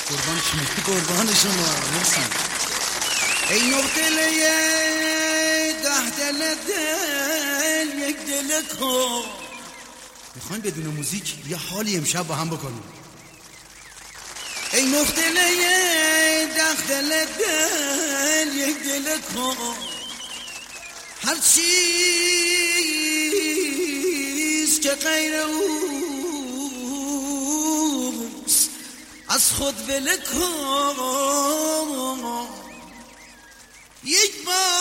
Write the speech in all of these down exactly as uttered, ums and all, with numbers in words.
قربان شما، قربان شما. مرسی. ای نو دل ده دل دل یک دل کن. میخواین بدون موزیک یه حالی امشب با هم بکنیم. ای نو دل ده دل دل یک دل کن. هر چیز که غیر اوست از خود ول کن. یک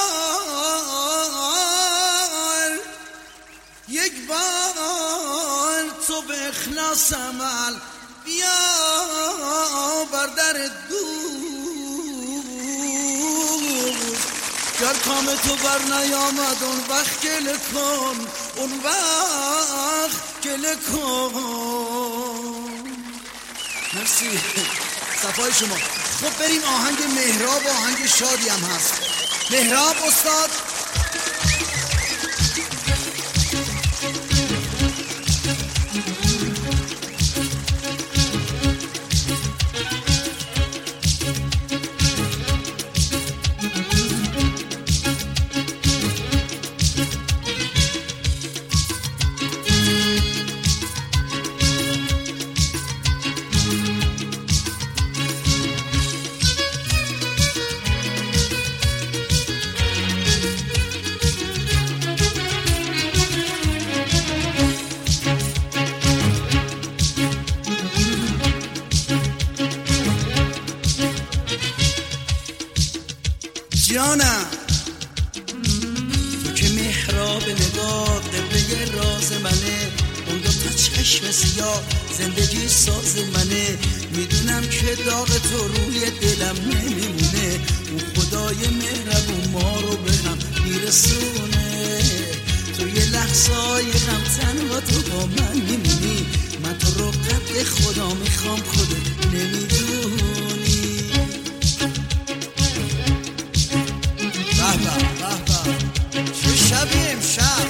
بار یک بار تو به اخلاص عمل بیا بر در دوست. گر کام تو بر نیامد اون وقت گله کن، اون وقت گله کن. مرسی، صفای شما. خب بریم آهنگ مهراب، آهنگ شادی هم هست. مهراب استاد. جانم تو که محراب نگاه قبله راز منه، اون دو تا چشم سیاه زندگی ساز منه. میدونم که داغ تو روی دلم نمیمونه، اون خدای مهربون ما رو به هم میرسونه. تو یه لحظای غم تنها تو با من میمونی، من تو رو قد خدا میخوام خودت نمیدونی. به به به به چه شبی امشب.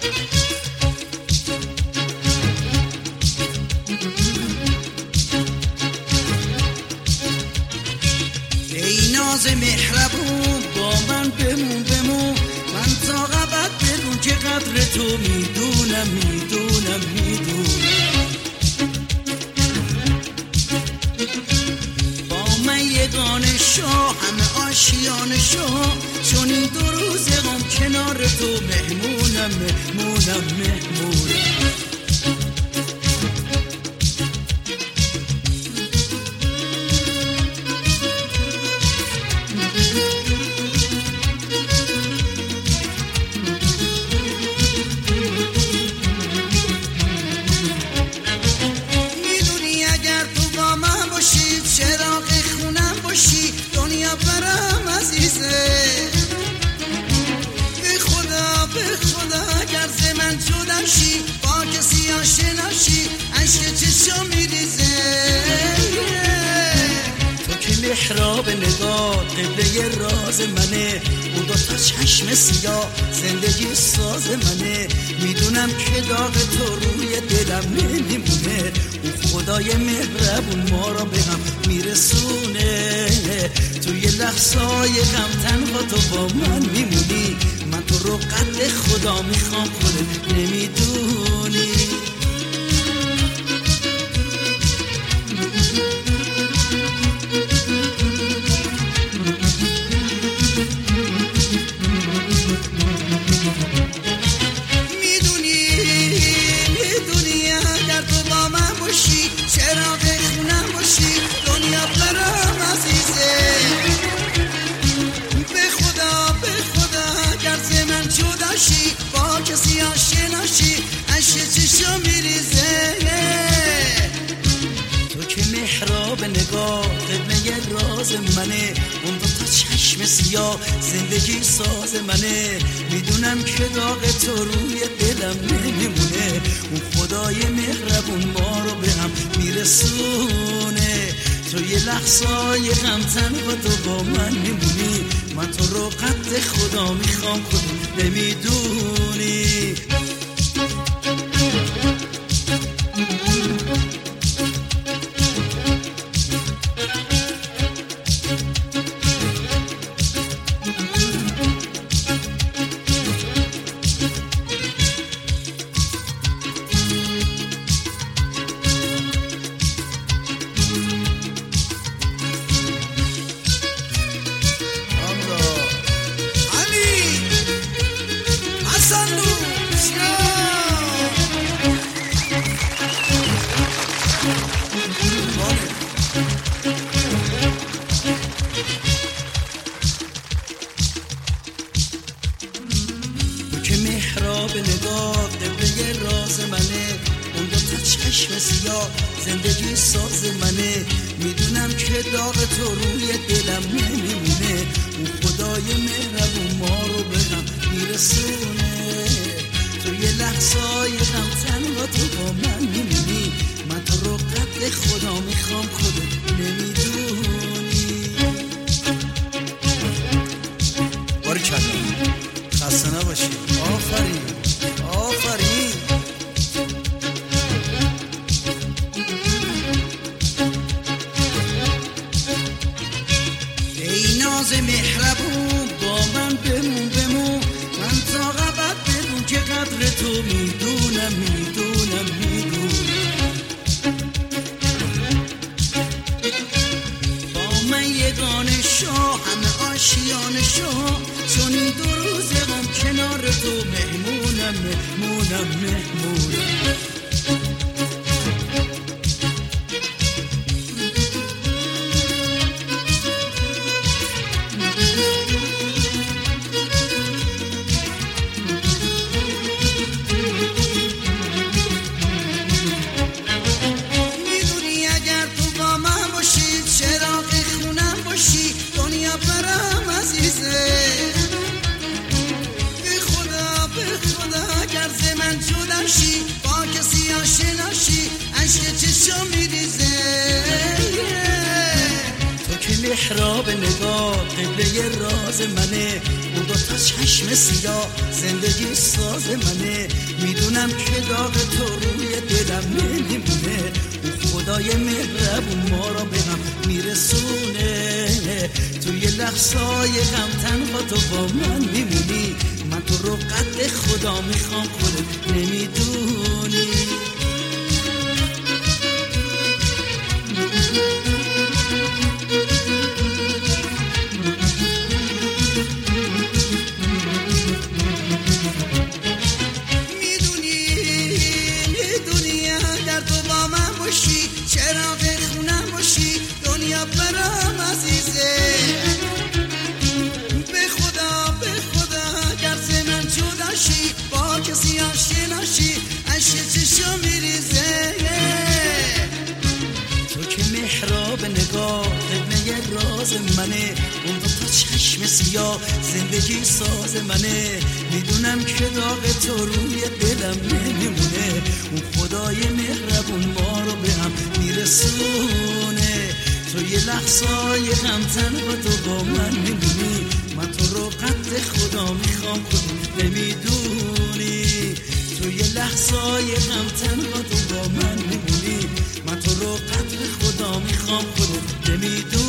ای ناز مهربون با من بمون بمون، من تا ابد بدون که قدر تو میدونم میدونم میدونم. با من یگانه شو همه آشیانه شو، چون این دو روز غم کنار تو مهمونم مهمونم مهمونم. میدونی اگر تو با من باشی چراغ خونم باشی، دنیا برام عزیزه. به خدا به خدا اگر ز من جدا شی، با کسی آشنا شی، عشق چشم میریزه. تو که محراب نگاه قبله راز منه، اون دو تا چشم سیاه زندگی ساز منه. میدونم که داغ تو روی دلم نمیمونه، اون خدای مهربون ما را به هم میرسونه. تو یه لحظای غم تنها تو با من میمونی، من تو رو قد خدا میخوام خودت نمیدونی. با کسی آشنا شی، عشق چشم میریزه. تو که محراب نگاه قبله راز منه، اون دو تا چشم سیاه زندگی ساز منه. میدونم که داغ تو روی دلم نمیمونه، اون خدای مهربون ما رو به هم میرسونه. تو یه لحظای غم تنها تو با من میمونی، من تو رو قد خدا میخوام خودت نمیدونی. زندگی ساز منه، میدونم که داغ تو روی دلم نمیمونه. اون خدای مهربون ما رو به هم میرسونه. تو یه لحظای غم تنها تو با من میمونی. من تو رو قد خدا میخوام خودت نمیدونی. باریکلا، خسته نباشی. آفرین آفرین. ای ناز مهربون با من بمون بمون. من تا ابد بدون که قدر تو میدونم میدونم میدونم. با من یگانه شو همه آشیانه شو. چون این دو روز غم کنار تو مهمونم مهمونم مهمونم. میدونی اگر تو با من باشی چراغ خونم باشی دنیا برام عزیزه. به خدا به خدا اگر ز من جدا شی با کسی آشنا شی عشق چشم میریزه. تو که محراب نگاه قبله راز منه. اون دو تا چشم سیاه زندگی ساز منه. میدونم که داغ تو روی دلم نمیمونه. اون خدای مهربون ما را به هم میرسونه. تو یه لحظای غم تنها تو با من میمونی. من تو رو قد خدا میخوام خودت نمیدونی. چراغ خونم باشی دنیا برام عزیزه. به خدا به خدا اگر ز من جدا شی با کسی آشنا شی عشق چشم میریزه. تو که محراب نگاه قبله راز منه. اون دو تا چشم سیاه زندگی ساز منه. میدونم که داغ تو روی دلم نمیمونه. اون خدای مهربون ما رو به هم میرسونه. تو یه لحظای غم تنها تو با من میمونی. من تو رو قد خدا میخوام خودت نمیدونی. تو یه لحظای غم تنها تو با من میمونی. من تو رو قد خدا میخوام خودت نمیدونی.